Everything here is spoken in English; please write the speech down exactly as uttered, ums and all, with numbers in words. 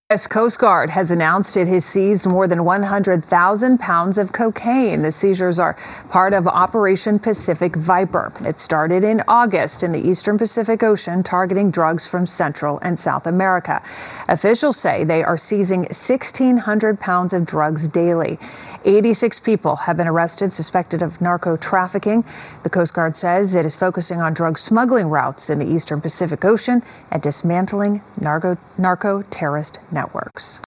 U S Coast Guard has announced it has seized more than one hundred thousand pounds of cocaine. The seizures are part of Operation Pacific Viper. It started in August in the eastern Pacific Ocean, targeting drugs from Central and South America. Officials say they are seizing sixteen hundred pounds of drugs daily. eighty-six people have been arrested suspected of narco trafficking. The Coast Guard says it is focusing on drug smuggling routes in the eastern Pacific Ocean and dismantling narco, narco terrorist networks.